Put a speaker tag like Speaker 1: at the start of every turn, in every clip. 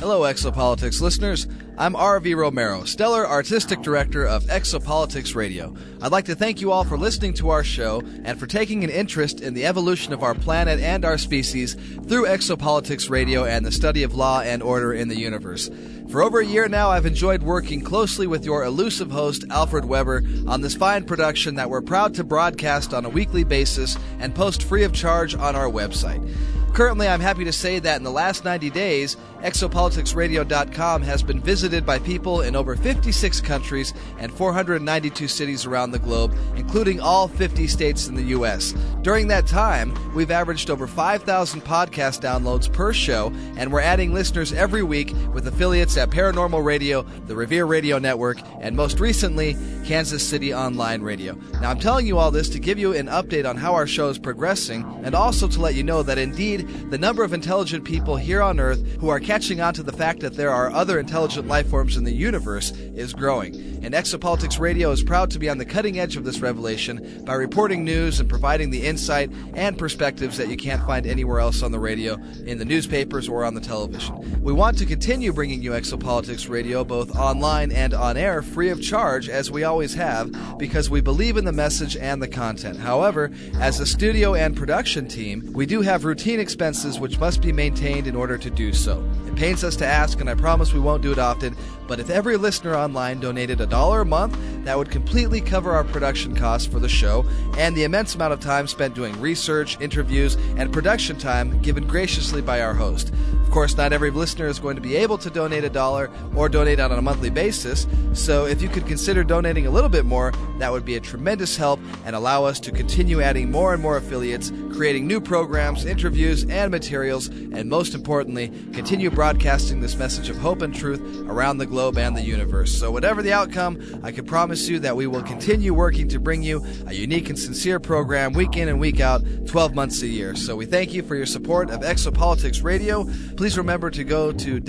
Speaker 1: Hello, Exopolitics listeners. I'm R.V. Romero, Stellar Artistic Director of Exopolitics Radio. I'd like to thank you all for listening to our show and for taking an interest in the evolution of our planet and our species through Exopolitics Radio and the study of law and order in the universe. For over a year now, I've enjoyed working closely with your elusive host, Alfred Weber, on this fine production that we're proud to broadcast on a weekly basis and post free of charge on our website. Currently, I'm happy to say that in the last 90 days, ExopoliticsRadio.com has been visited by people in over 56 countries and 492 cities around the globe, including all 50 states in the U.S. During that time, we've averaged over 5,000 podcast downloads per show, and we're adding listeners every week with affiliates at Paranormal Radio, the Revere Radio Network, and most recently, Kansas City Online Radio. Now, I'm telling you all this to give you an update on how our show is progressing, and also to let you know that indeed, the number of intelligent people here on Earth who are catching on to the fact that there are other intelligent life forms in the universe is growing. And Exopolitics Radio is proud to be on the cutting edge of this revelation by reporting news and providing the insight and perspectives that you can't find anywhere else on the radio, in the newspapers, or on the television. We want to continue bringing you Exopolitics Radio both online and on air free of charge, as we always have, because we believe in the message and the content. However, as a studio and production team, we do have routine expenses which must be maintained in order to do so. It pains us to ask, and I promise we won't do it often, but if every listener online donated $1 a month, that would completely cover our production costs for the show and the immense amount of time spent doing research, interviews, and production time given graciously by our host. Of course, not every listener is going to be able to donate $1 or donate on a monthly basis, so if you could consider donating a little bit more, that would be a tremendous help and allow us to continue adding more and more affiliates, creating new programs, interviews, and materials, and most importantly, continue broadcasting this message of hope and truth around the globe and the universe. So whatever the outcome, I can promise you that we will continue working to bring you a unique and sincere program week in and week out, 12 months a year. So we thank you for your support of Exopolitics Radio. Please remember to go to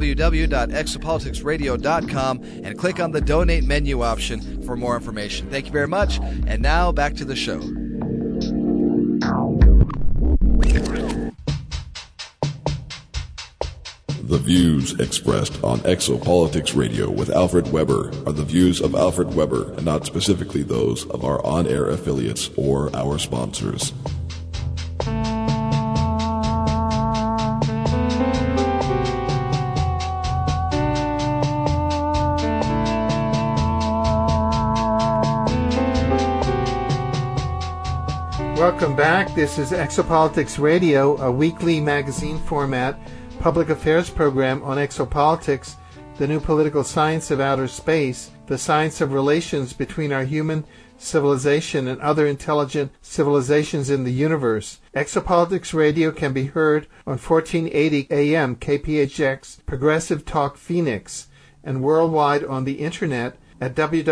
Speaker 1: www.exopoliticsradio.com and click on the donate menu option for more information. Thank you very much. And now back to the show.
Speaker 2: The views expressed on Exopolitics Radio with Alfred Weber are the views of Alfred Weber and not specifically those of our on-air affiliates or our sponsors.
Speaker 3: Welcome back. This is Exopolitics Radio, a weekly magazine format public affairs program on exopolitics, the new political science of outer space, the science of relations between our human civilization and other intelligent civilizations in the universe. Exopolitics Radio can be heard on 1480 AM KPHX Progressive Talk Phoenix and worldwide on the internet at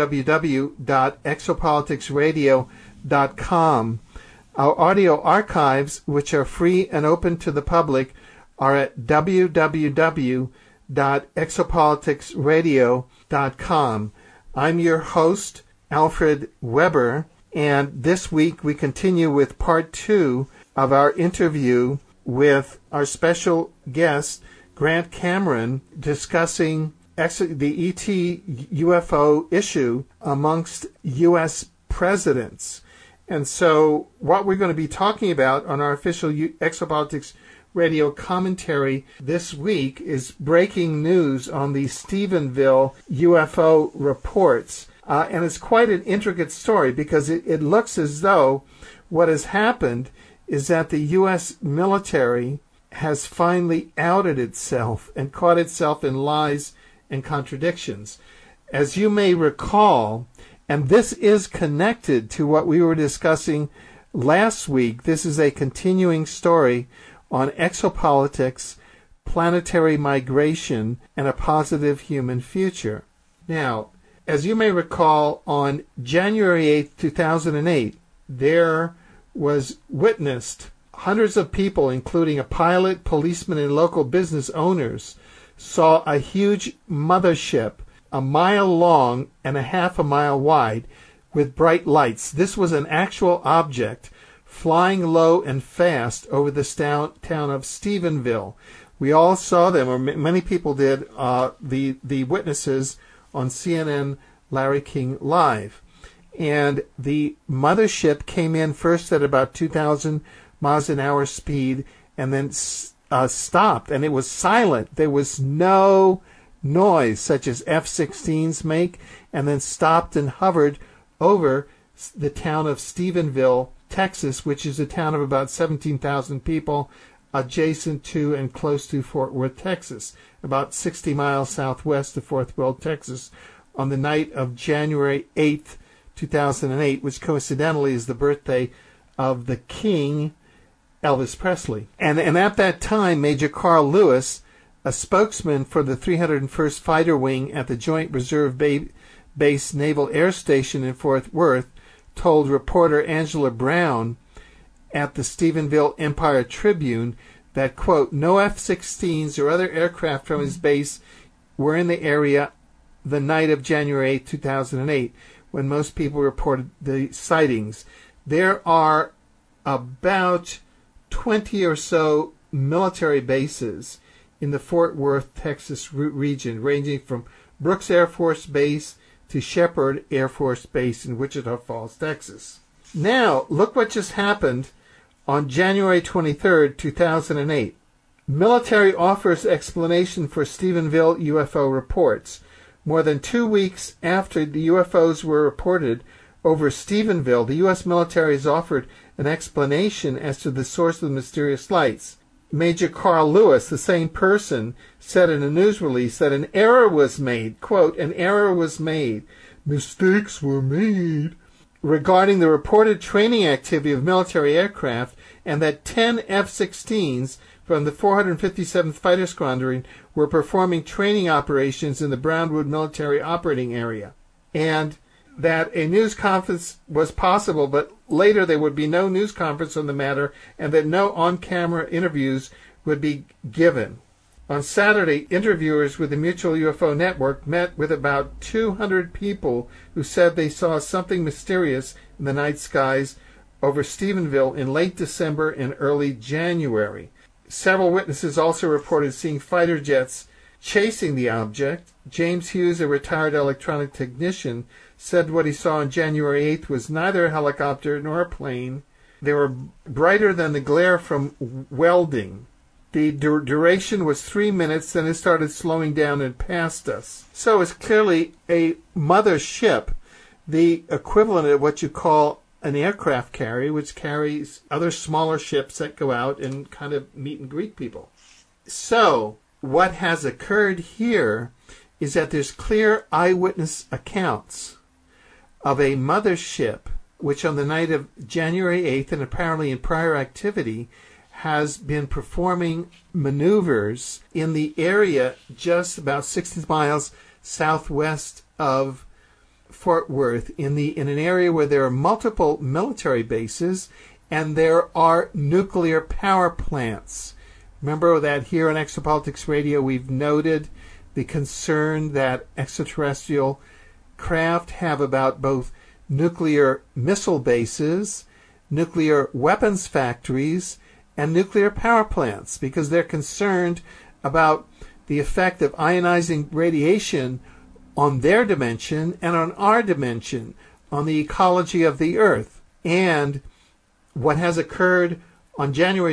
Speaker 3: www.exopoliticsradio.com. Our audio archives, which are free and open to the public, are at www.exopoliticsradio.com. I'm your host, Alfred Weber, and this week we continue with part 2 of our interview with our special guest, Grant Cameron, discussing the ET UFO issue amongst U.S. presidents. And so what we're going to be talking about on our official Exopolitics Radio commentary this week is breaking news on the Stephenville UFO reports. And it's quite an intricate story because it looks as though what has happened is that the U.S. military has finally outed itself and caught itself in lies and contradictions. As you may recall, and this is connected to what we were discussing last week, this is a continuing story on exopolitics, planetary migration, and a positive human future. Now, as you may recall, on January 8, 2008, there was witnessed hundreds of people, including a pilot, policemen, and local business owners, saw a huge mothership, a mile long and a half a mile wide, with bright lights. This was an actual object flying low and fast over the town of Stephenville. We all saw them, or many people did, the witnesses on CNN Larry King Live. And the mothership came in first at about 2,000 miles an hour speed and then stopped, and it was silent. There was no noise such as F-16s make, and then stopped and hovered over the town of Stephenville, Texas, which is a town of about 17,000 people, adjacent to and close to Fort Worth, Texas, about 60 miles southwest of Fort Worth, Texas, on the night of January 8th, 2008, which coincidentally is the birthday of the King, Elvis Presley. And at that time, Major Carl Lewis, a spokesman for the 301st Fighter Wing at the Joint Reserve Base Naval Air Station in Fort Worth, told reporter Angela Brown at the Stephenville Empire Tribune that, quote, no F-16s or other aircraft from his base were in the area the night of January 8, 2008, when most people reported the sightings. There are about 20 or so military bases in the Fort Worth, Texas region, ranging from Brooks Air Force Base to Shepherd Air Force Base in Wichita Falls, Texas. Now, look what just happened on January 23, 2008. Military offers explanation for Stephenville UFO reports. More than 2 weeks after the UFOs were reported over Stephenville, the U.S. military has offered an explanation as to the source of the mysterious lights. Major Carl Lewis, the same person, said in a news release that an error was made, quote, an error was made, mistakes were made, regarding the reported training activity of military aircraft, and that 10 F-16s from the 457th Fighter Squadron were performing training operations in the Brownwood military operating area, and that a news conference was possible, but later there would be no news conference on the matter, and that no on-camera interviews would be given. On Saturday, interviewers with the Mutual UFO Network met with about 200 people who said they saw something mysterious in the night skies over Stephenville in late December and early January. Several witnesses also reported seeing fighter jets chasing the object. James Hughes, a retired electronic technician, said what he saw on January 8th was neither a helicopter nor a plane. They were brighter than the glare from welding. The duration was 3 minutes, then it started slowing down and passed us. So it's clearly a mother ship, the equivalent of what you call an aircraft carrier, which carries other smaller ships that go out and kind of meet and greet people. So what has occurred here is that there's clear eyewitness accounts of a mothership which on the night of January 8th and apparently in prior activity has been performing maneuvers in the area just about 60 miles southwest of Fort Worth in an area where there are multiple military bases and there are nuclear power plants. Remember that here on Exopolitics Radio we've noted the concern that extraterrestrial craft have about both nuclear missile bases, nuclear weapons factories, and nuclear power plants, because they're concerned about the effect of ionizing radiation on their dimension and on our dimension, on the ecology of the Earth. And what has occurred on January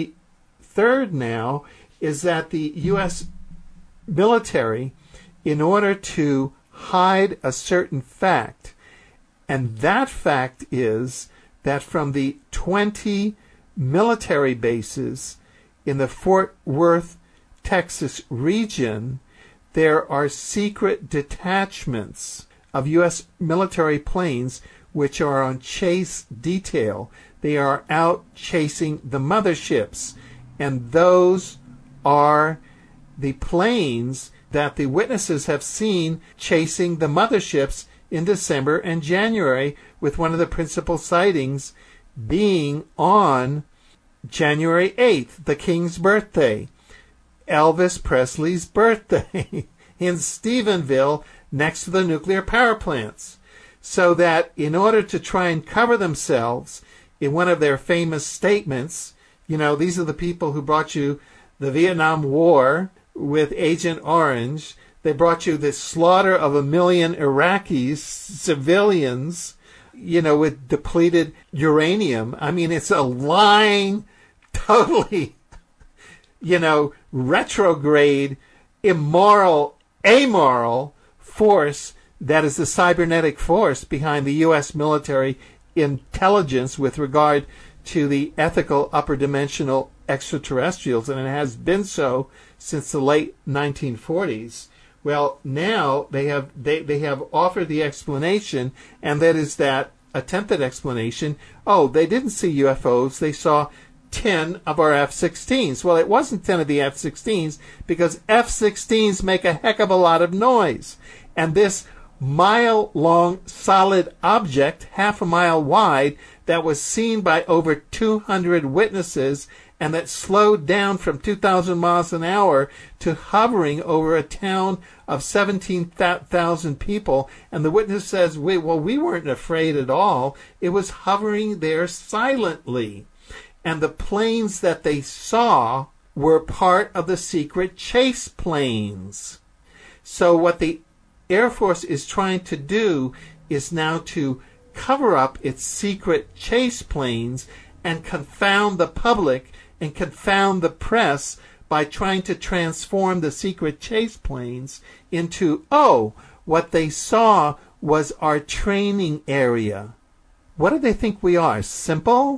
Speaker 3: 23rd now is that the U.S. military, in order to hide a certain fact, and that fact is that from the 20 military bases in the Fort Worth, Texas region, there are secret detachments of U.S. military planes which are on chase detail. They are out chasing the motherships, and those are the planes that the witnesses have seen chasing the motherships in December and January, with one of the principal sightings being on January 8th, the King's birthday, Elvis Presley's birthday, in Stephenville next to the nuclear power plants. So that in order to try and cover themselves, in one of their famous statements, these are the people who brought you the Vietnam War with Agent Orange. They brought you the slaughter of 1 million Iraqis, civilians, with depleted uranium. I mean, it's a lying, totally, retrograde, immoral, amoral force that is the cybernetic force behind the U.S. military intelligence with regard to the ethical upper dimensional extraterrestrials, and it has been so since the late 1940s. Well, now they have offered the explanation, and that is that attempted explanation. Oh, they didn't see UFOs. They saw 10 of our F-16s. Well, it wasn't 10 of the F-16s because F-16s make a heck of a lot of noise. And this mile-long solid object, half a mile wide, that was seen by over 200 witnesses and that slowed down from 2,000 miles an hour to hovering over a town of 17,000 people. And the witness says, we weren't afraid at all. It was hovering there silently. And the planes that they saw were part of the secret chase planes. So what the Air Force is trying to do is now to cover up its secret chase planes and confound the public and confound the press by trying to transform the secret chase planes into, what they saw was our training area. What do they think we are? Simple?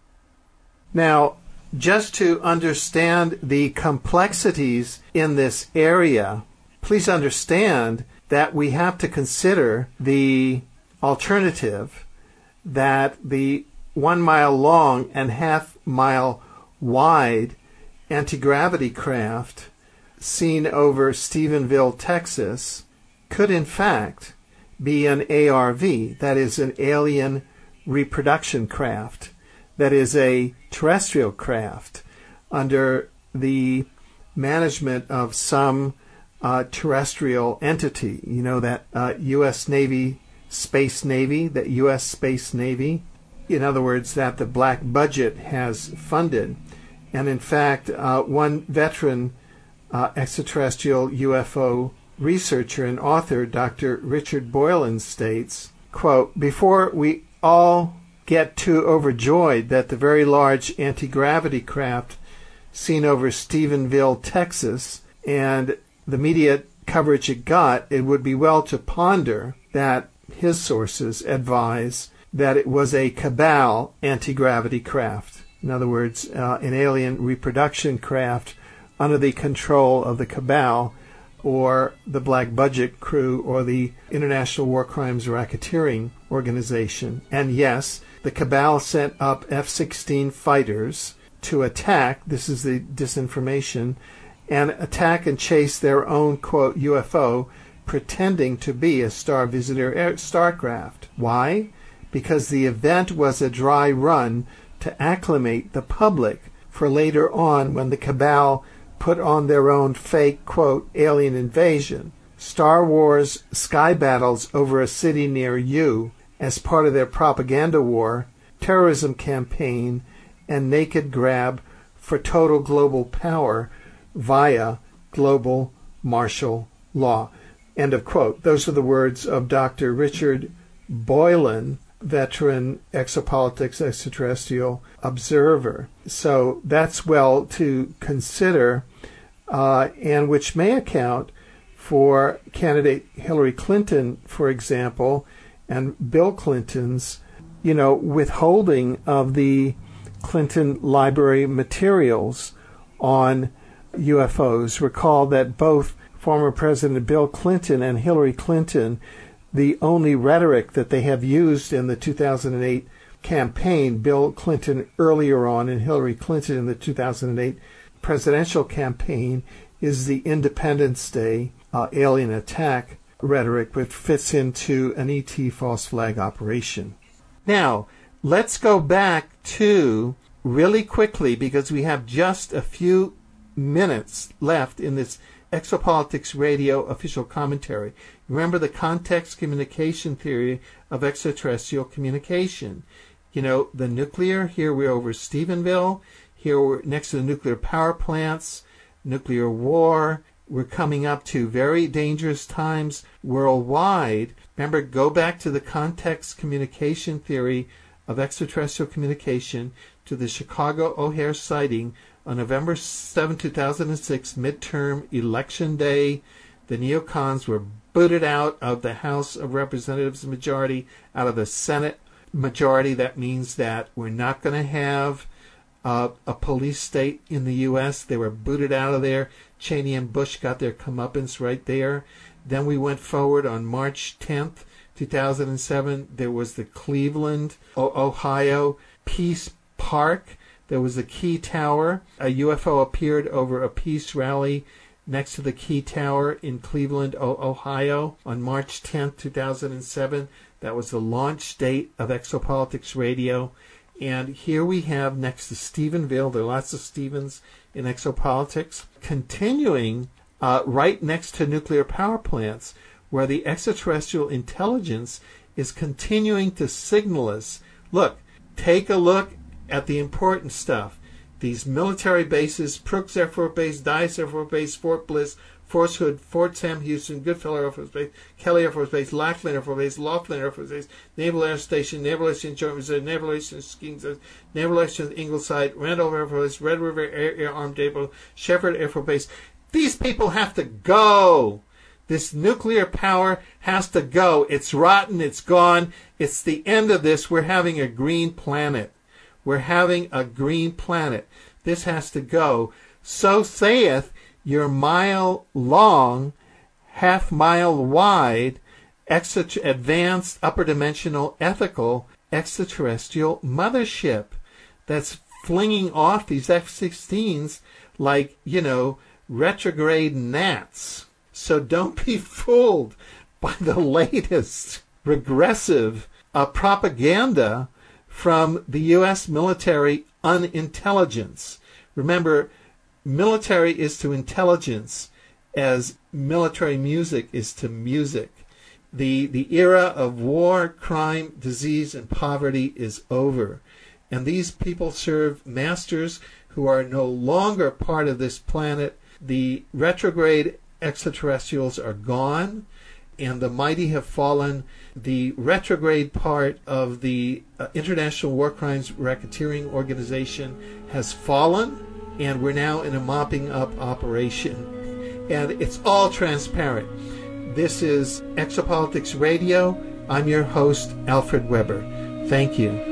Speaker 3: Now, just to understand the complexities in this area, please understand that we have to consider the alternative that the 1 mile long and half mile wide anti-gravity craft seen over Stephenville, Texas, could in fact be an ARV, that is an alien reproduction craft, that is a terrestrial craft under the management of some terrestrial entity, that U.S. Navy, Space Navy, that U.S. Space Navy, in other words, that the black budget has funded. And in fact, one veteran extraterrestrial UFO researcher and author, Dr. Richard Boylan, states, quote, "Before we all get too overjoyed that the very large anti-gravity craft seen over Stephenville, Texas, and the media coverage it got, it would be well to ponder that his sources advise that it was a cabal anti-gravity craft. In other words, an alien reproduction craft under the control of the cabal or the Black Budget crew or the International War Crimes Racketeering Organization. And yes, the cabal sent up F-16 fighters to attack, this is the disinformation, and attack and chase their own, quote, UFO, pretending to be a star visitor starcraft. Why? Because the event was a dry run to acclimate the public for later on when the cabal put on their own fake, quote, alien invasion. Star Wars sky battles over a city near you as part of their propaganda war, terrorism campaign, and naked grab for total global power via global martial law. End of quote. Those are the words of Dr. Richard Boylan, veteran exopolitics extraterrestrial observer. So that's well to consider, and which may account for candidate Hillary Clinton, for example, and Bill Clinton's, withholding of the Clinton library materials on UFOs. Recall that both former President Bill Clinton and Hillary Clinton, the only rhetoric that they have used in the 2008 campaign, Bill Clinton earlier on and Hillary Clinton in the 2008 presidential campaign, is the Independence Day alien attack rhetoric, which fits into an ET false flag operation. Now, let's go back to, really quickly, because we have just a few minutes left in this Exopolitics Radio official commentary. Remember the context communication theory of extraterrestrial communication. the nuclear. Here we're over Stephenville. Here we're next to the nuclear power plants, nuclear war. We're coming up to very dangerous times worldwide. Remember, go back to the context communication theory of extraterrestrial communication, to the Chicago O'Hare sighting on November 7, 2006, midterm election day. The neocons were booted out of the House of Representatives majority, out of the Senate majority. That means that we're not going to have a police state in the U.S. They were booted out of there. Cheney and Bush got their comeuppance right there. Then we went forward on March 10th, 2007. There was the Cleveland, Ohio Peace Park. There was the Key Tower. A UFO appeared over a peace rally next to the Key Tower in Cleveland, Ohio on March 10th, 2007. That was the launch date of Exopolitics Radio. And here we have next to Stephenville, there are lots of Stephens in Exopolitics, continuing right next to nuclear power plants, where the extraterrestrial intelligence is continuing to signal us. Look, take a look at the important stuff. These military bases, Brooks Air Force Base, Dyess Air Force Base, Fort Bliss, Fort Hood, Fort Sam Houston, Goodfellow Air Force Base, Kelly Air Force Base, Lackland Air Force Base, Laughlin Air Force Base, Naval Air Station, Naval Air Station Joint Reserve, Naval Air Station Skiing Center, Naval Air Station Ingleside, Randolph Air Force Base, Red River Air Armed Depot, Shepherd Air Force Base. These people have to go. This nuclear power has to go. It's rotten. It's gone. It's the end of this. We're having a green planet. We're having a green planet. This has to go. So saith your mile-long, half-mile-wide, advanced, upper-dimensional, ethical, extraterrestrial mothership that's flinging off these F-16s like, retrograde gnats. So don't be fooled by the latest regressive propaganda from the U.S. military unintelligence. Remember, military is to intelligence as military music is to music. The era of war, crime, disease, and poverty is over. And these people serve masters who are no longer part of this planet. The retrograde extraterrestrials are gone, and the mighty have fallen. The retrograde part of the International War Crimes Racketeering Organization has fallen, and we're now in a mopping up operation. And it's all transparent. This is Exopolitics Radio. I'm your host, Alfred Weber. Thank you.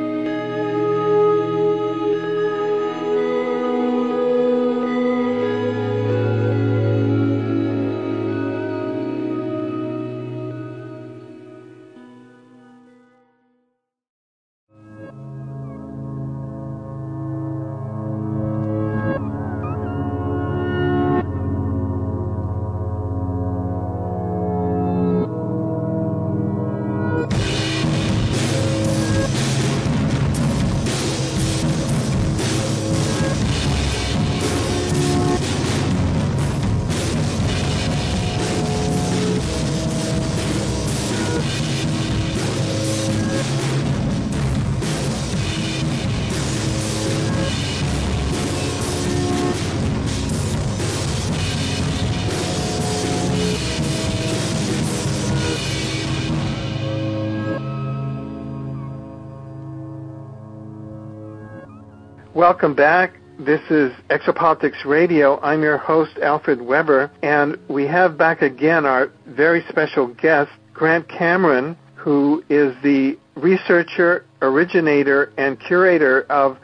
Speaker 3: Welcome back. This is Exopolitics Radio. I'm your host, Alfred Weber, and we have back again our very special guest, Grant Cameron, who is the researcher, originator, and curator of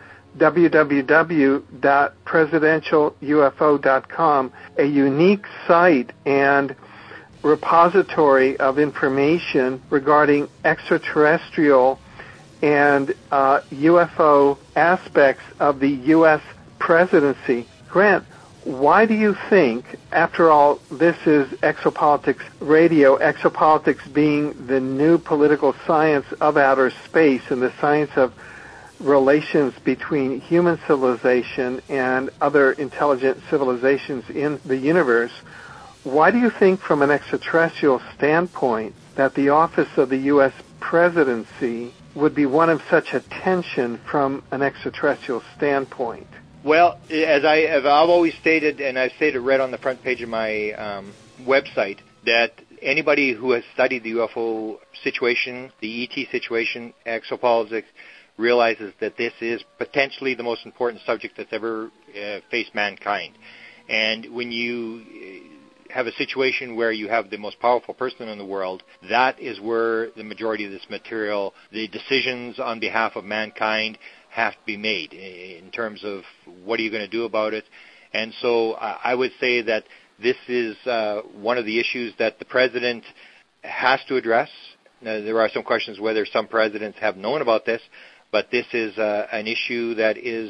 Speaker 3: www.presidentialufo.com, a unique site and repository of information regarding extraterrestrial and UFO aspects of the U.S. presidency. Grant, why do you think, after all, this is Exopolitics Radio, exopolitics being the new political science of outer space and the science of relations between human civilization and other intelligent civilizations in the universe, why do you think from an extraterrestrial standpoint that the office of the U.S. presidency would be one of such attention from an extraterrestrial standpoint?
Speaker 4: Well, as I've always stated, and I've stated right on the front page of my website, that anybody who has studied the UFO situation, the ET situation, exopolitics, realizes that this is potentially the most important subject that's ever faced mankind. And when you have a situation where you have the most powerful person in the world, that is where the majority of this material, the decisions on behalf of mankind, have to be made in terms of what are you going to do about it. And so I would say that this is one of the issues that the president has to address. Now, there are some questions whether some presidents have known about this, but this is an issue that is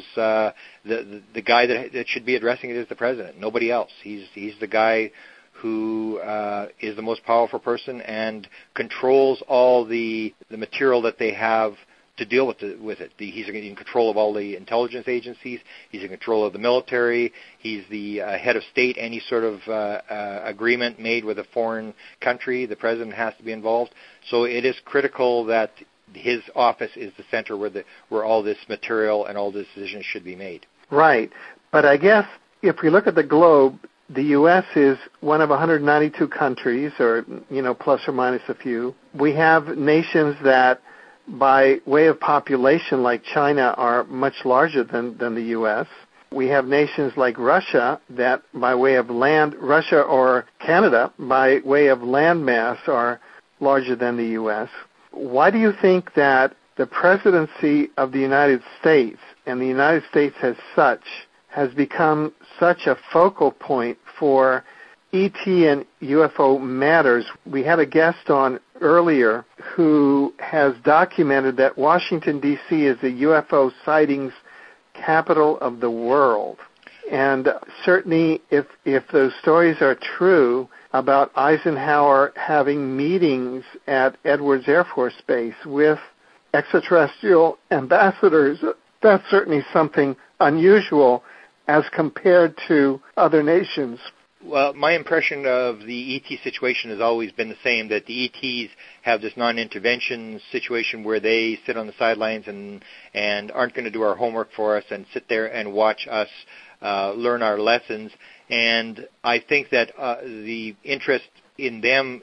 Speaker 4: the guy that should be addressing it is the president, nobody else. He's the guy who is the most powerful person and controls all the material that they have to deal with it. He's in control of all the intelligence agencies. He's in control of the military. He's the head of state. Any sort of agreement made with a foreign country, the president has to be involved. So it is critical that his office is the center where all this material and all the decisions should be made.
Speaker 3: Right. But I guess if we look at the globe, the U.S. is one of 192 countries, or, plus or minus a few. We have nations that, by way of population, like China, are much larger than the U.S. We have nations like Russia that, by way of land, Russia or Canada, by way of land mass, are larger than the U.S. Why do you think that the presidency of the United States, and the United States as such, has become such a focal point for ET and UFO matters? We had a guest on earlier who has documented that Washington, D.C. is the UFO sightings capital of the world. And certainly if those stories are true about Eisenhower having meetings at Edwards Air Force Base with extraterrestrial ambassadors, that's certainly something unusual as compared to other nations.
Speaker 4: Well, my impression of the ET situation has always been the same, that the ETs have this non-intervention situation where they sit on the sidelines and aren't going to do our homework for us and sit there and watch us learn our lessons. And I think that the interest in them,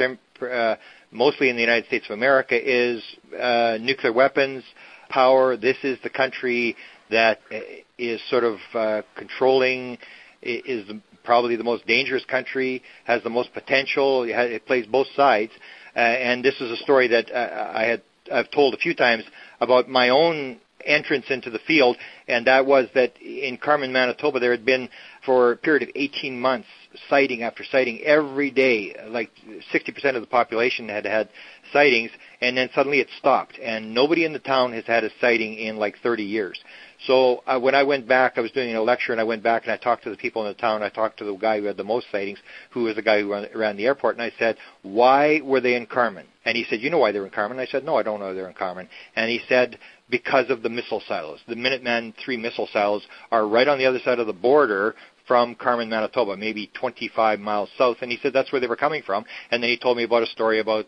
Speaker 4: mostly in the United States of America, is nuclear weapons, power. This is the country that is sort of controlling, is probably the most dangerous country, has the most potential. It plays both sides. And this is a story that I've told a few times about my own entrance into the field, and that was that in Carmen, Manitoba, there had been, for a period of 18 months, sighting after sighting every day. Like 60% of the population had sightings, and then suddenly it stopped, and nobody in the town has had a sighting in like 30 years. So when I went back, I was doing a lecture, and I went back and I talked to the people in the town. I talked to the guy who had the most sightings, who was the guy who ran the airport, and I said, why were they in Carmen? And he said, you know why they're in Carmen? I said, no, I don't know they're in Carmen. And he said, because of the missile silos. The Minuteman III missile silos are right on the other side of the border from Carmen, Manitoba, maybe 25 miles south, and he said that's where they were coming from. And then he told me about a story about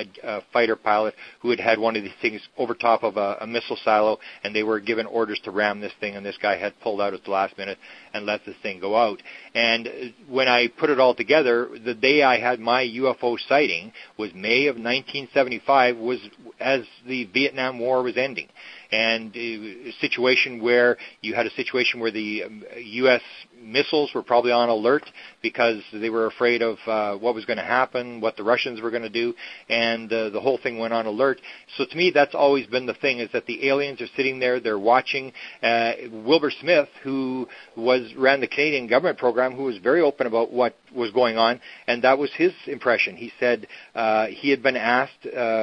Speaker 4: a fighter pilot who had one of these things over top of a missile silo, and they were given orders to ram this thing, and this guy had pulled out at the last minute and let this thing go out. And when I put it all together, the day I had my UFO sighting was May of 1975, was as the Vietnam War was ending. And a situation where you had a situation where the U.S. missiles were probably on alert because they were afraid of what was going to happen, what the Russians were going to do, and the whole thing went on alert. So to me, that's always been the thing, is that the aliens are sitting there, they're watching. Wilbur Smith, who ran the Canadian government program, who was very open about what was going on, and that was his impression. He said he had been asked...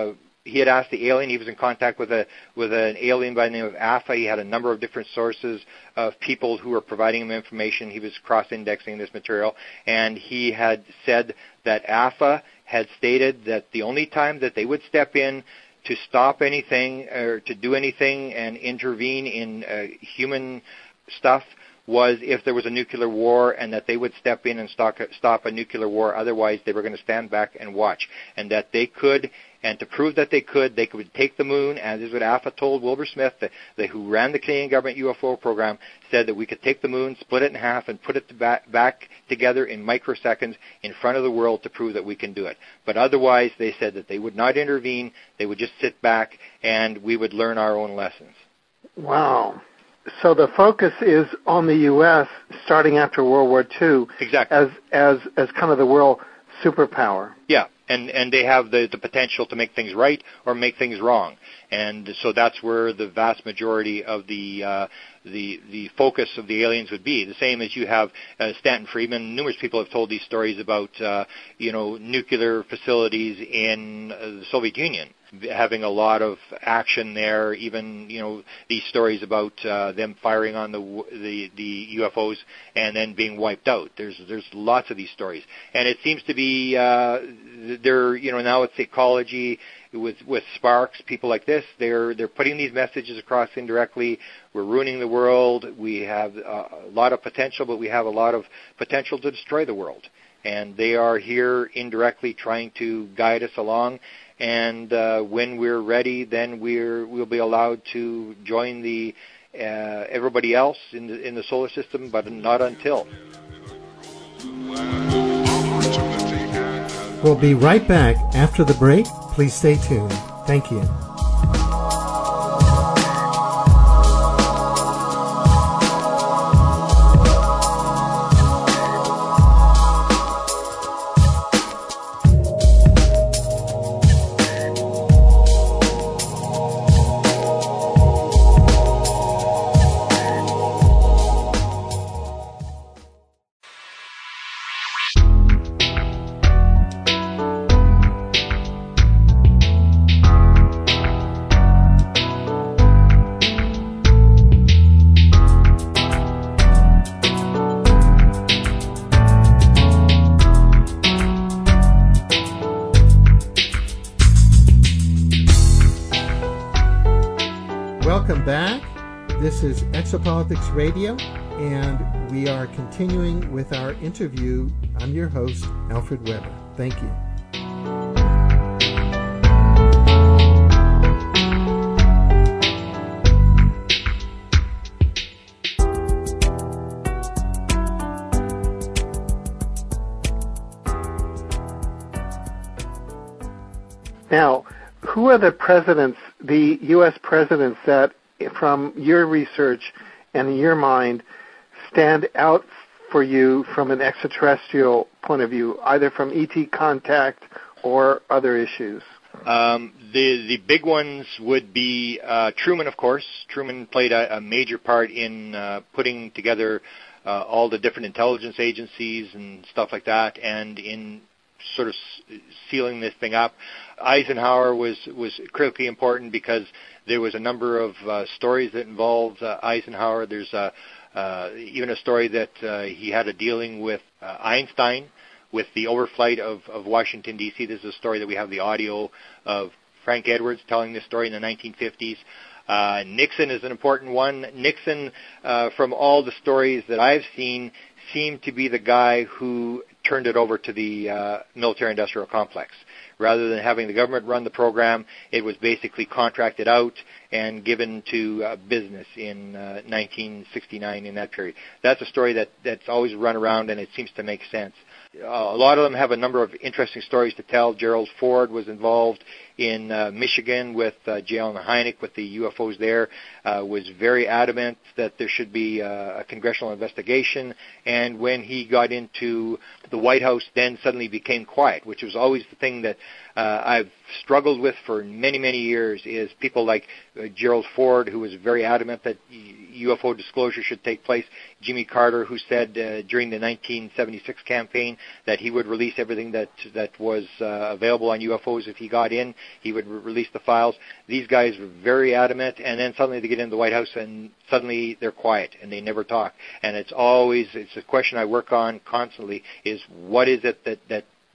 Speaker 4: He had asked the alien. He was in contact with an alien by the name of Alpha. He had a number of different sources of people who were providing him information. He was cross-indexing this material, and he had said that Alpha had stated that the only time that they would step in to stop anything or to do anything and intervene in human stuff was if there was a nuclear war, and that they would step in and stop a nuclear war. Otherwise, they were going to stand back and watch, and that they could and to prove that they could take the moon, as is what AFA told Wilbur Smith, who ran the Canadian government UFO program, said that we could take the moon, split it in half, and put it back together in microseconds in front of the world to prove that we can do it. But otherwise, they said that they would not intervene, they would just sit back, and we would learn our own lessons.
Speaker 3: Wow. So the focus is on the U.S. starting after World War II,
Speaker 4: exactly,
Speaker 3: as kind of the world superpower.
Speaker 4: Yeah, and they have the potential to make things right or make things wrong, and so that's where the vast majority of the focus of the aliens would be. The same as you have Stanton Friedman. Numerous people have told these stories about nuclear facilities in the Soviet Union having a lot of action there. Even these stories about them firing on the UFOs and then being wiped out. There's lots of these stories, and it seems to be now it's ecology. With Sparks, people like this, they're putting these messages across indirectly. We're ruining the world. We have a lot of potential, but we have a lot of potential to destroy the world. And they are here indirectly trying to guide us along. And when we're ready, then we'll be allowed to join the everybody else in the solar system, but not until.
Speaker 3: We'll be right back after the break. Please stay tuned. Thank you. Welcome back. This is Exopolitics Radio, and we are continuing with our interview. I'm your host, Alfred Weber. Thank you. Now, who are the presidents, the U.S. presidents that, from your research and in your mind, stand out for you from an extraterrestrial point of view, either from ET contact or other issues?
Speaker 4: The big ones would be Truman, of course. Truman played a major part in putting together all the different intelligence agencies and stuff like that, and in sort of sealing this thing up. Eisenhower was critically important because there was a number of stories that involved Eisenhower. There's even a story that he had a dealing with Einstein with the overflight of Washington, D.C. This is a story that we have the audio of Frank Edwards telling this story in the 1950s. Nixon is an important one. Nixon, from all the stories that I've seen, seemed to be the guy who turned it over to the military-industrial complex. Rather than having the government run the program, it was basically contracted out and given to business in 1969, in that period. That's a story that's always run around, and it seems to make sense. A lot of them have a number of interesting stories to tell. Gerald Ford was involved in Michigan with J. Allen Hynek with the UFOs there, was very adamant that there should be a congressional investigation, and when he got into the White House, then suddenly became quiet, which was always the thing that I've struggled with for many, many years, is people like Gerald Ford, who was very adamant that UFO disclosure should take place, Jimmy Carter, who said during the 1976 campaign that he would release everything that was available on UFOs if he got in. He would release the files. These guys were very adamant, and then suddenly they get into the White House and suddenly they're quiet and they never talk. And it's a question I work on constantly, is what is it that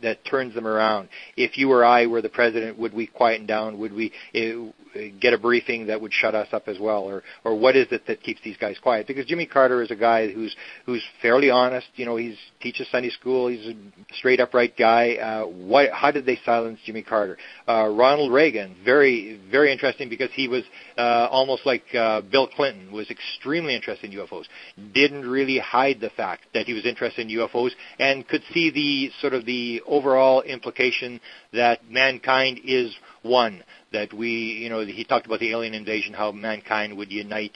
Speaker 4: that turns them around. If you or I were the president, would we quieten down? Would we get a briefing that would shut us up as well? Or what is it that keeps these guys quiet? Because Jimmy Carter is a guy who's fairly honest. He teaches Sunday school. He's a straight, upright guy. How did they silence Jimmy Carter? Ronald Reagan, very, very interesting, because he was almost like Bill Clinton, was extremely interested in UFOs. Didn't really hide the fact that he was interested in UFOs, and could see the overall implication that mankind is one. That he talked about the alien invasion, how mankind would unite,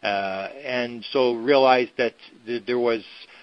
Speaker 4: and so realized that there was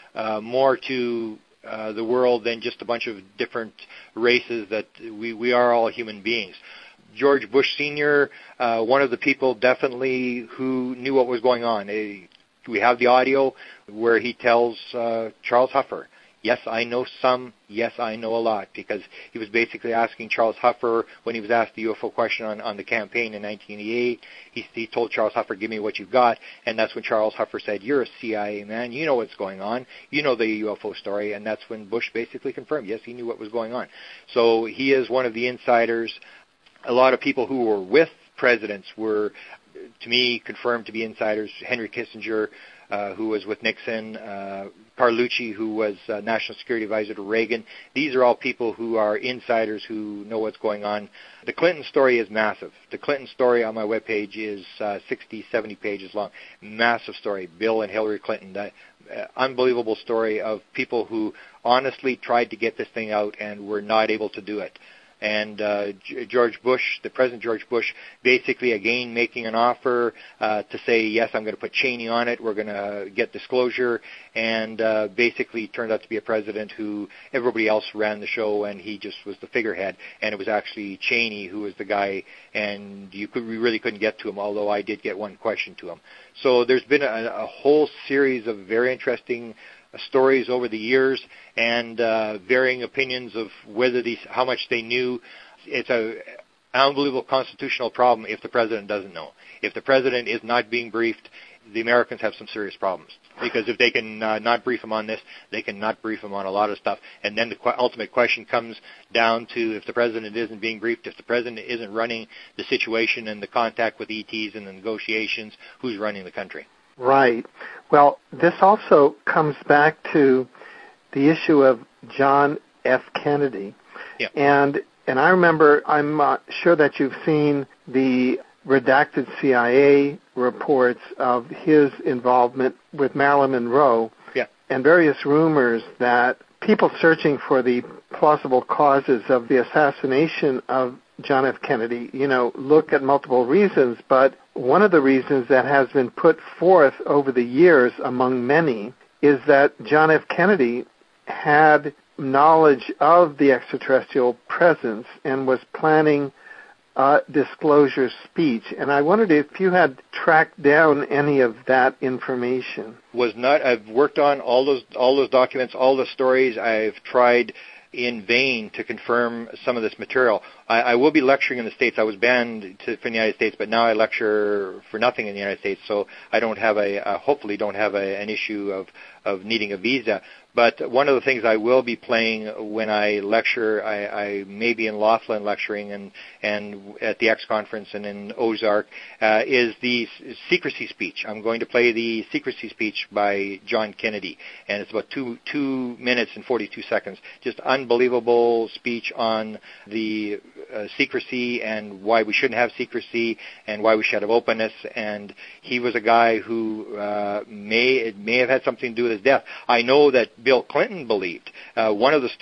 Speaker 4: more to the world than just a bunch of different races, that we are all human beings. George Bush Sr., one of the people definitely who knew what was going on. We have the audio where he tells Charles Huffer, yes, I know some, yes, I know a lot, because he was basically asking Charles Huffer, when he was asked the UFO question on the campaign in 1988, he told Charles Huffer, give me what you've got, and that's when Charles Huffer said, you're a CIA man, you know what's going on, you know the UFO story, and that's when Bush basically confirmed, yes, he knew what was going on. So he is one of the insiders. A lot of people who were with presidents were, to me, confirmed to be insiders. Henry Kissinger, who was with Nixon, Carlucci, who was National Security Advisor to Reagan. These are all people who are insiders who know what's going on. The Clinton story is massive. The Clinton story on my webpage is 60, 70 pages long. Massive story. Bill and Hillary Clinton. That unbelievable story of people who honestly tried to get this thing out and were not able to do it. And George Bush, the President George Bush, basically again making an offer to say, yes, I'm going to put Cheney on it, we're going to get disclosure, and basically turned out to be a president who everybody else ran the show, and he just was the figurehead, and it was actually Cheney who was the guy, and we really couldn't get to him, although I did get one question to him. So there's been a whole series of very interesting stories over the years, and varying opinions of how much they knew. It's an unbelievable constitutional problem if the president doesn't know. If the president is not being briefed, the Americans have some serious problems. Because if they can not brief him on this, they can not brief him on a lot of stuff. And then the ultimate question comes down to, if the president isn't being briefed, if the president isn't running the situation and the contact with ETs and the negotiations, who's running the country?
Speaker 3: Right. Well, this also comes back to the issue of John F. Kennedy.
Speaker 4: Yeah.
Speaker 3: And I remember, I'm sure that you've seen the redacted CIA reports of his involvement with Marilyn Monroe.
Speaker 4: Yeah.
Speaker 3: And various rumors that people searching for the plausible causes of the assassination of John F. Kennedy, look at multiple reasons, but one of the reasons that has been put forth over the years among many is that John F. Kennedy had knowledge of the extraterrestrial presence and was planning a disclosure speech. And I wondered if you had tracked down any of that information.
Speaker 4: I've worked on all those documents, all the stories. I've tried in vain to confirm some of this material. I will be lecturing in the States. I was banned from the United States, but now I lecture for nothing in the United States, so I don't have hopefully don't have an issue of needing a visa. But one of the things I will be playing when I lecture, I may be in Laughlin lecturing and at the X conference and in Ozark, is the secrecy speech. I'm going to play the secrecy speech by John Kennedy, and it's about 2 minutes and 42 seconds. Just unbelievable speech on the secrecy and why we shouldn't have secrecy and why we should have openness. And he was a guy who may have had something to do with his death. I know that Bill Clinton believed. One of the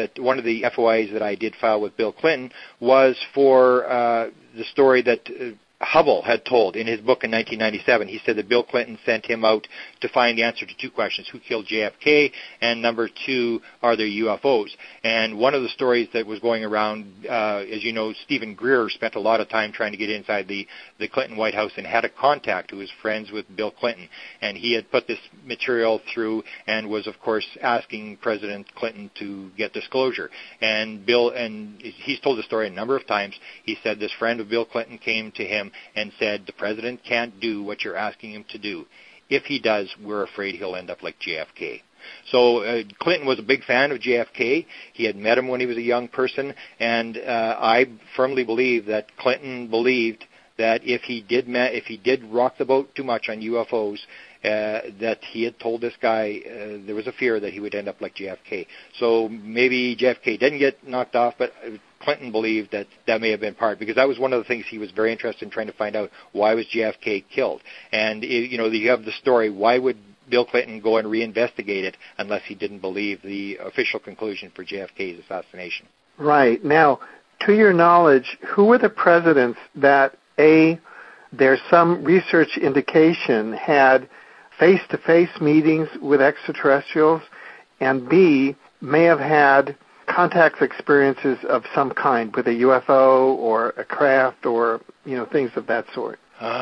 Speaker 4: FOIs that I did file with Bill Clinton was for the story that Hubble had told in his book in 1997. He said that Bill Clinton sent him out to find the answer to two questions: who killed JFK, and number two, are there UFOs? And one of the stories that was going around, as you know, Stephen Greer spent a lot of time trying to get inside the Clinton White House and had a contact who was friends with Bill Clinton, and he had put this material through and was, of course, asking President Clinton to get disclosure. And he's told the story a number of times. He said this friend of Bill Clinton came to him and said, the president can't do what you're asking him to do. If he does, we're afraid he'll end up like JFK. So Clinton was a big fan of JFK. He had met him when he was a young person, and I firmly believe that Clinton believed that if he did rock the boat too much on UFOs, that he had told this guy there was a fear that he would end up like JFK. So maybe JFK didn't get knocked off, but Clinton believed that may have been part, because that was one of the things he was very interested in trying to find out. Why was JFK killed? And you have the story. Why would Bill Clinton go and reinvestigate it unless he didn't believe the official conclusion for JFK's assassination?
Speaker 3: Right. Now, to your knowledge, who were the presidents that, A, there's some research indication had face-to-face meetings with extraterrestrials, and B, may have had contact experiences of some kind with a UFO or a craft or, things of that sort?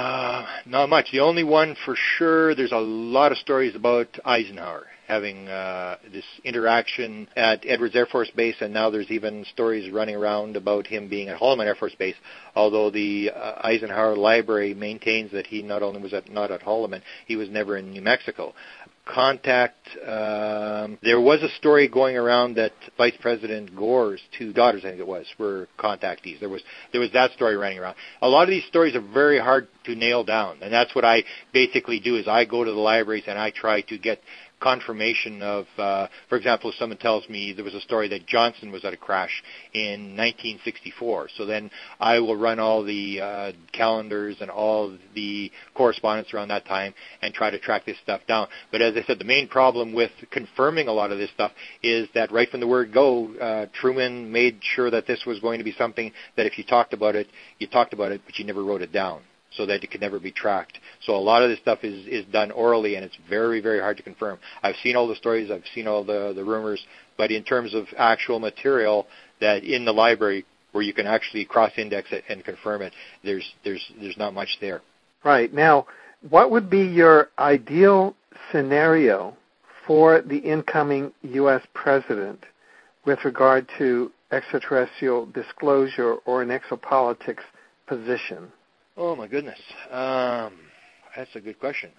Speaker 4: Not much. The only one for sure, there's a lot of stories about Eisenhower having this interaction at Edwards Air Force Base, and now there's even stories running around about him being at Holloman Air Force Base, although the Eisenhower Library maintains that he not only was not at Holloman, he was never in New Mexico. Contact, there was a story going around that Vice President Gore's two daughters, I think it was, were contactees. There was that story running around. A lot of these stories are very hard to nail down, and that's what I basically do, is I go to the libraries and I try to get confirmation of, for example, if someone tells me there was a story that Johnson was at a crash in 1964, so then I will run all the calendars and all the correspondence around that time and try to track this stuff down. But as I said, the main problem with confirming a lot of this stuff is that right from the word go, Truman made sure that this was going to be something that if you talked about it, but you never wrote it down, so that it could never be tracked. So a lot of this stuff is done orally, and it's very, very hard to confirm. I've seen all the stories, I've seen all the rumors, but in terms of actual material that in the library where you can actually cross-index it and confirm it, there's not much there.
Speaker 3: Right. Now, what would be your ideal scenario for the incoming U.S. president with regard to extraterrestrial disclosure or an exopolitics position?
Speaker 4: Oh, my goodness. That's a good question.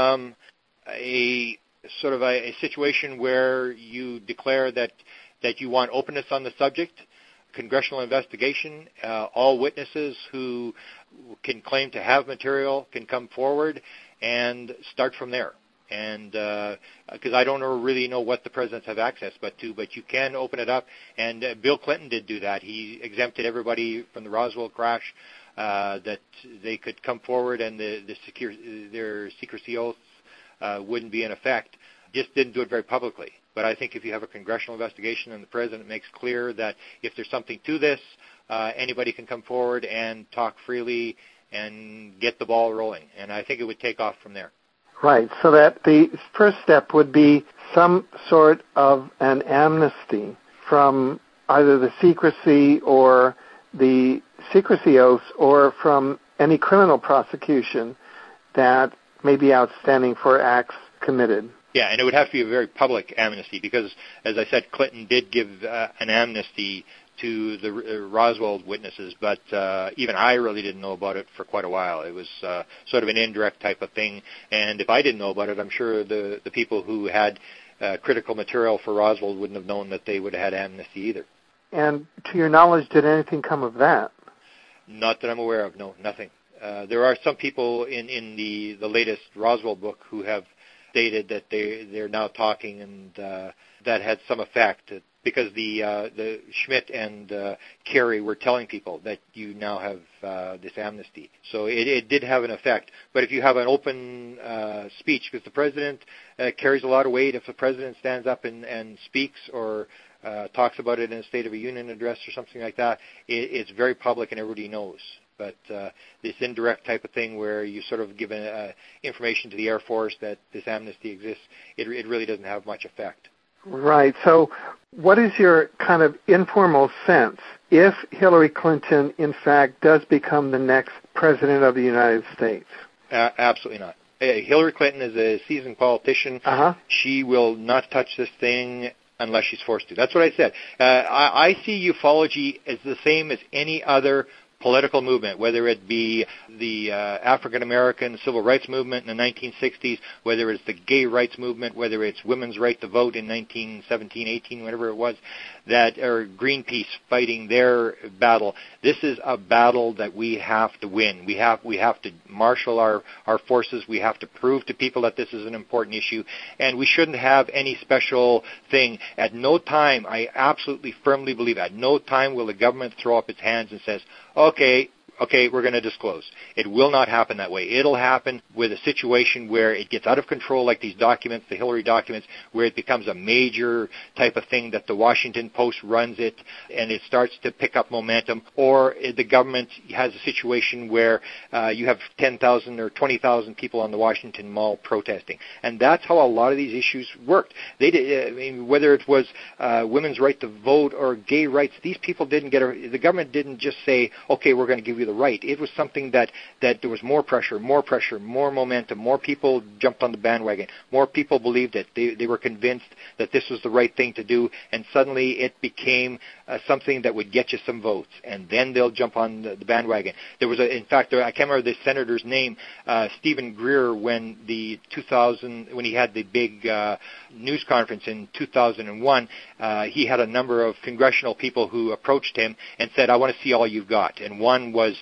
Speaker 4: A sort of a situation where you declare that you want openness on the subject, congressional investigation, all witnesses who can claim to have material can come forward and start from there. And because I don't really know what the presidents have access but you can open it up. And Bill Clinton did do that. He exempted everybody from the Roswell crash, that they could come forward and their secrecy oaths wouldn't be in effect. Just didn't do it very publicly. But I think if you have a congressional investigation and the president makes clear that if there's something to this, anybody can come forward and talk freely and get the ball rolling. And I think it would take off from there.
Speaker 3: Right, so that the first step would be some sort of an amnesty from either the secrecy or the secrecy oaths or from any criminal prosecution that may be outstanding for acts committed.
Speaker 4: Yeah, and it would have to be a very public amnesty because, as I said, Clinton did give an amnesty to the Roswell witnesses, but even I really didn't know about it for quite a while. It was sort of an indirect type of thing, and if I didn't know about it, I'm sure the people who had critical material for Roswell wouldn't have known that they would have had amnesty either.
Speaker 3: And to your knowledge, did anything come of that?
Speaker 4: Not that I'm aware of, no, nothing. There are some people in the latest Roswell book who have stated that they're now talking, and that had some effect because the Schmidt and Kerry were telling people that you now have this amnesty. So it did have an effect. But if you have an open speech, because the president carries a lot of weight, if the president stands up and speaks or talks about it in a State of the Union address or something like that, it's very public and everybody knows. But this indirect type of thing where you sort of give information to the Air Force that this amnesty exists, it really doesn't have much effect.
Speaker 3: Right. So what is your kind of informal sense if Hillary Clinton, in fact, does become the next president of the United States?
Speaker 4: Absolutely not. Hillary Clinton is a seasoned politician.
Speaker 3: Uh-huh.
Speaker 4: She will not touch this thing unless she's forced to. That's what I said. I see ufology as the same as any other political movement, whether it be the African-American civil rights movement in the 1960s, whether it's the gay rights movement, whether it's women's right to vote in 1917, 18, whatever it was, or Greenpeace fighting their battle. This is a battle that we have to win. We have to marshal our forces. We have to prove to people that this is an important issue, and we shouldn't have any special thing. At no time, I absolutely firmly believe, at no time will the government throw up its hands and says, okay, we're going to disclose. It will not happen that way. It'll happen with a situation where it gets out of control, like these documents, the Hillary documents, where it becomes a major type of thing that the Washington Post runs it, and it starts to pick up momentum, or the government has a situation where you have 10,000 or 20,000 people on the Washington Mall protesting. And that's how a lot of these issues worked. They did, whether it was women's right to vote or gay rights, these people didn't the government didn't just say, okay, we're going to give you the right. It was something that there was more pressure, more momentum, more people jumped on the bandwagon, more people believed it. They were convinced that this was the right thing to do, and suddenly it became something that would get you some votes, and then they'll jump on the bandwagon. There was in fact, I can't remember the senator's name, Stephen Greer, when he had the big news conference in 2001, he had a number of congressional people who approached him and said, I want to see all you've got. And one was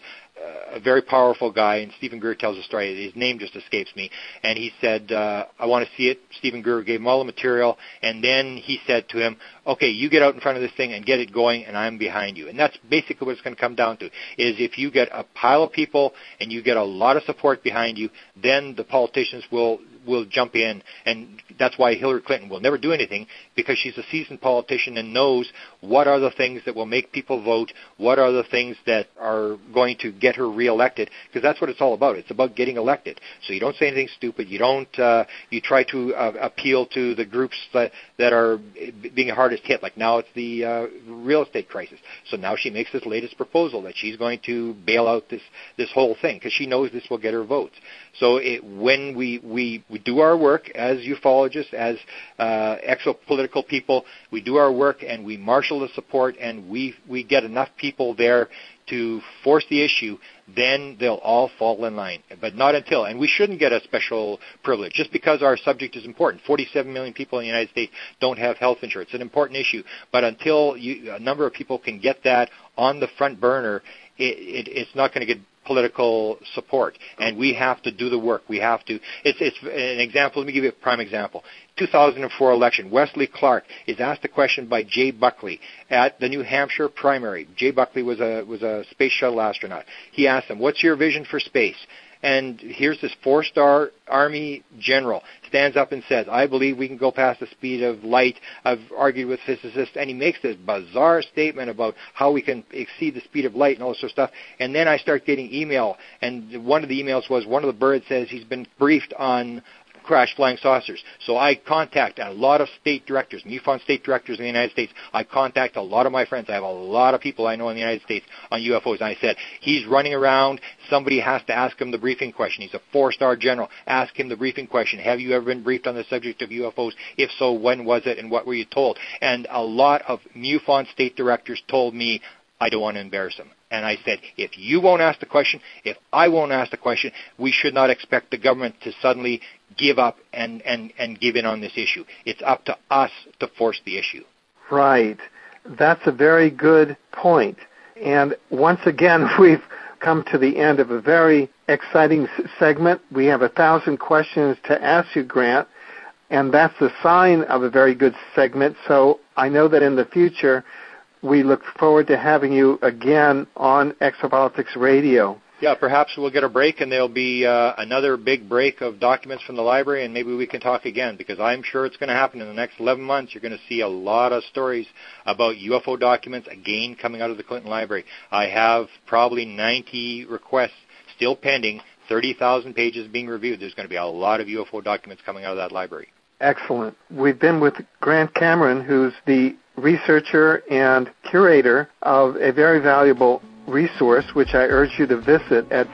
Speaker 4: a very powerful guy, and Stephen Greer tells a story. His name just escapes me. And he said, I want to see it. Stephen Greer gave him all the material, and then he said to him, okay, you get out in front of this thing and get it going, and I'm behind you. And that's basically what it's going to come down to, is if you get a pile of people and you get a lot of support behind you, then the politicians will jump in, and that's why Hillary Clinton will never do anything, because she's a seasoned politician and knows what are the things that will make people vote, what are the things that are going to get her reelected, because that's what it's all about. It's about getting elected. So you don't say anything stupid. You don't. You try to appeal to the groups that are being hardest hit. Like now, it's the real estate crisis. So now she makes this latest proposal that she's going to bail out this whole thing because she knows this will get her votes. So when we do our work as ufologists, as exopolitical people, we do our work and we marshal the support, and we get enough people there to force the issue, then they'll all fall in line. But not until. And we shouldn't get a special privilege just because our subject is important. 47 million people in the United States don't have health insurance. It's an important issue. But until a number of people can get that on the front burner, it's not going to get political support, and we have to do the work. We have to. It's an example. Let me give you a prime example. 2004 election, Wesley Clark is asked a question by Jay Buckley at the New Hampshire primary. Jay Buckley was a space shuttle astronaut. He asked him, "What's your vision for space?" And here's this 4-star Army general stands up and says, I believe we can go past the speed of light. I've argued with physicists. And he makes this bizarre statement about how we can exceed the speed of light and all this sort of stuff. And then I start getting email. And one of the emails was one of the birds says he's been briefed on crash flying saucers. So I contact a lot of state directors, MUFON state directors in the United States. I contact a lot of my friends. I have a lot of people I know in the United States on UFOs. And I said, he's running around. Somebody has to ask him the briefing question. He's a 4-star general. Ask him the briefing question. Have you ever been briefed on the subject of UFOs? If so, when was it and what were you told? And a lot of MUFON state directors told me, I don't want to embarrass them. And I said, if you won't ask the question, if I won't ask the question, we should not expect the government to suddenly give up and give in on this issue. It's up to us to force the issue.
Speaker 3: Right. That's a very good point. And once again, we've come to the end of a very exciting segment. We have 1,000 questions to ask you, Grant, and that's the sign of a very good segment. So I know that in the future, we look forward to having you again on Exopolitics Radio.
Speaker 4: Yeah, perhaps we'll get a break and there'll be another big break of documents from the library, and maybe we can talk again, because I'm sure it's going to happen in the next 11 months. You're going to see a lot of stories about UFO documents, again, coming out of the Clinton Library. I have probably 90 requests still pending, 30,000 pages being reviewed. There's going to be a lot of UFO documents coming out of that library. Excellent.
Speaker 3: We've been with Grant Cameron, who's the researcher and curator of a very valuable resource, which I urge you to visit at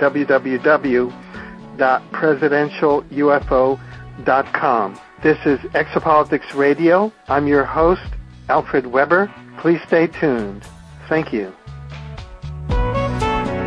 Speaker 3: www.presidentialufo.com. This is Exopolitics Radio. I'm your host, Alfred Weber. Please stay tuned. Thank you.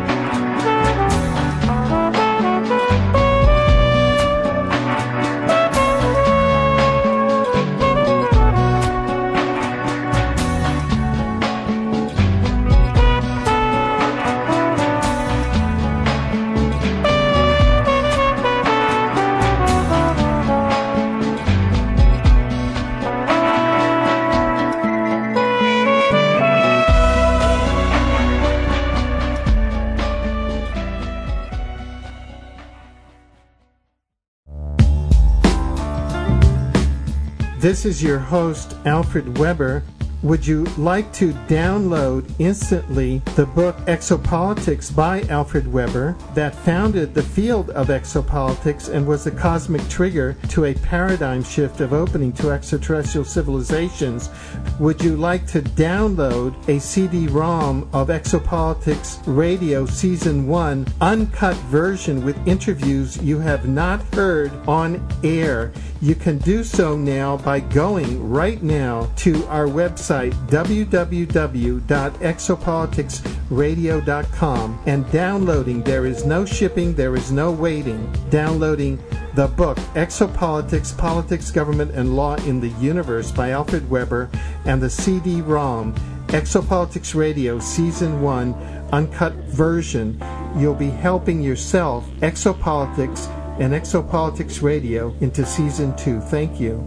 Speaker 3: This is your host, Alfred Weber. Would you like to download instantly the book Exopolitics by Alfred Weber that founded the field of exopolitics and was the cosmic trigger to a paradigm shift of opening to extraterrestrial civilizations? Would you like to download a CD-ROM of Exopolitics Radio Season 1 uncut version with interviews you have not heard on air? You can do so now by going right now to our website, www.exopoliticsradio.com, and downloading. There is no shipping, there is no waiting. Downloading the book Exopolitics, Politics, Government, and Law in the Universe by Alfred Weber, and the CD-ROM Exopolitics Radio Season 1 uncut version. You'll be helping yourself, Exopolitics, and Exopolitics Radio into Season 2. Thank you.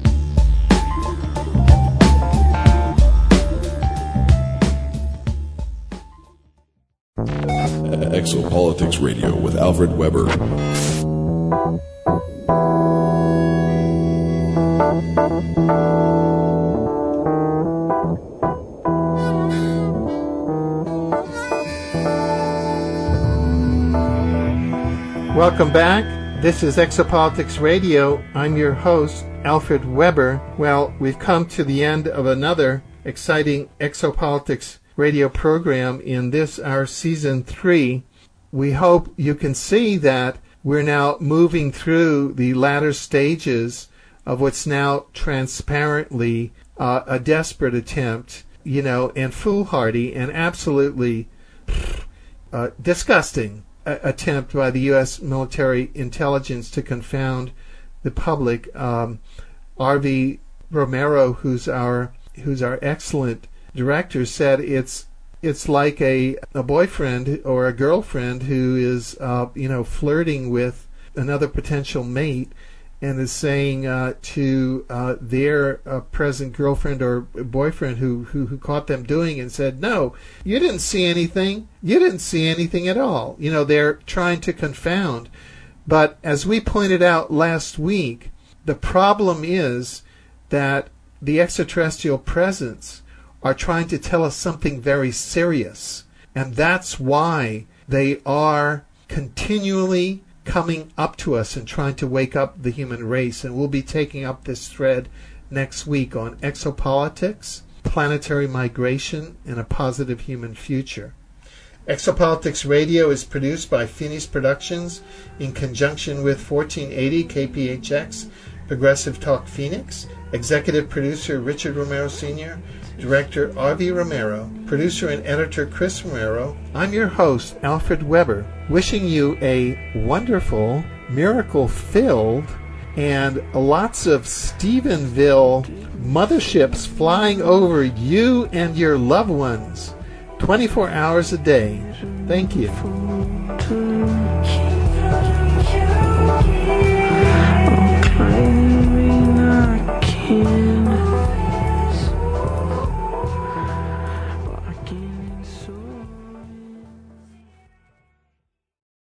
Speaker 2: Exopolitics Radio with Alfred Weber.
Speaker 3: Welcome back. This is Exopolitics Radio. I'm your host, Alfred Weber. Well, we've come to the end of another exciting Exopolitics Radio program in this, our Season 3. We hope you can see that we're now moving through the latter stages of what's now transparently a desperate attempt, and foolhardy and absolutely disgusting attempt by the U.S. military intelligence to confound the public. R.V. Romero, who's our excellent director, said it's like a boyfriend or a girlfriend who is flirting with another potential mate and is saying to their present girlfriend or boyfriend who caught them doing it and said, "No, you didn't see anything. You didn't see anything at all." They're trying to confound. But as we pointed out last week, the problem is that the extraterrestrial presence are trying to tell us something very serious. And that's why they are continually coming up to us and trying to wake up the human race. And we'll be taking up this thread next week on exopolitics, planetary migration, and a positive human future. Exopolitics Radio is produced by Phoenix Productions in conjunction with 1480 KPHX, Progressive Talk Phoenix. Executive producer Richard Romero Sr., Director R.V. Romero, producer and editor Chris Romero. I'm your host, Alfred Weber, wishing you a wonderful, miracle-filled, and lots of Stephenville motherships flying over you and your loved ones 24 hours a day. Thank you.